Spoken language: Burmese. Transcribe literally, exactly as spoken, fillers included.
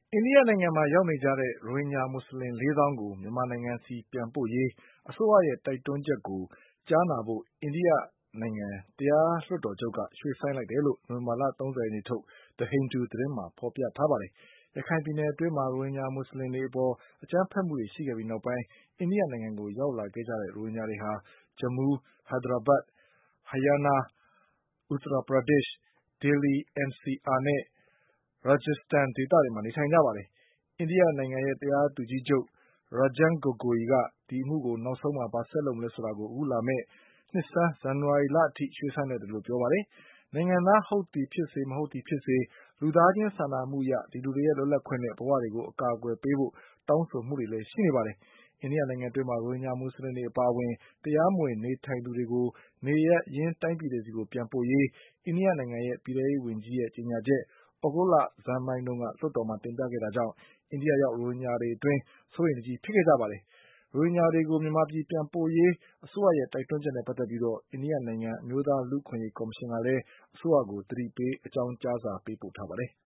အိန္ဒိယနိုင်ငံမှာရောက်နေကြတဲ့ရိုဟင်ဂျာမွတ်ဆလင်လေးသောင်းကိုမြန်မာနိုင်ငံဆီပြန်ပို့ရေးအစိုးရရဲ့တိုက်တွန်းချက်ကိုကြားနာဖို့အိန္ဒိယနိုင်ငံတရားလွှတ်တော်ချုပ်ကရွှေ့ဆိုင်းလိုက်တယ်လို့နိုဝင်ဘာလ၃၀ရက်နေ့ထုတ် The Hindu သတင်းမှာဖေါ်ပြထားပါတယ်။ရခိုင်ပြည်နယ်အတွင်းမှာရိုဟင်ဂျာမွတ်ဆလင်တွေအပေါ်အကြမ်းဖက်မှုတွေရှိခဲ့ပြီးနောက်ပိုင်းအိန္ဒိယနိုင်ငံကိုရောက်လာခဲ့ကြတဲ့ရိုဟင်ဂျာတွေဟာ Jammu, Hyderabad, Haryana, Uttar Pradesh, Delhi, N C R နဲ့ Rajasthan ဒေသတွေမှာနေထိုင်ကြပါတယ်။အိန္ဒိယနိုင်ငံရဲ့တရားသူကြီးချုပ် Ranjan Gogoi ကဒီအမှုကိုနောက်ဆုံးမှာဘာဆက်လုပ်မလဲဆိုတာကိုအခုလာမယ့်နှစ်ဆန်းဇန်နဝါရီလအထိရွှေ့ဆိုင်းလိုက်တယ်လို့ပြောပါတယ်။နိုင်ငံသားဟုတ်သည်ဖြစ်စေမဟုတ်သည်ဖြစ်စေလူသားချင်းစာနာမှုအရဒီလူတွေရဲ့လွတ်လပ်ခွင့်နဲ့ဘဝတွေကိုအကာအကွယ်ပေးဖို့တောင်းဆိုမှုတွေလည်းရှိနေပါတယ်။အိန္ဒိယနိုင်ငံအတွင်းမှာရိုဟင်ဂျာမွတ်ဆလင်တွေအပါအဝင်တရားမဝင်နေထိုင်သူတွေကိုနေရပ်ရင်းတိုင်းပြည်တွေကိုပြန်ပို့ရေးအိန္ဒိယနိုင်ငံရဲ့ပြည်ထဲရေးဝန်ကြီးရဲ့ကြေညာချက်သြဂုတ်လဆန်းပိုင်းတုန်းကလွှတ်တော်မှာတင်ပြခဲ့တာကြောင့်အိန္ဒိယရောက်ရိုဟင်ဂျာတွေအတွင်းစိုးရိမ်တကြီးဖြစ်ခဲ့ကြပါတယ်။ရိုဟင်ဂျာတွေကိုမြန်မာပြည်ပြန်ပို့ရေးအစိုးရရဲ့တိုက်တွန်းချက်နဲ့ပတ်သက်ပြီးအိန္ဒိယနိုင်ငံအမျိုးသားလူ့အခွင့်အရေးကော်မရှင်ကလည်းအစိုးရကိုသတိပေးအကြောင်းကြားစာပေးပို့ထားပါတယ်။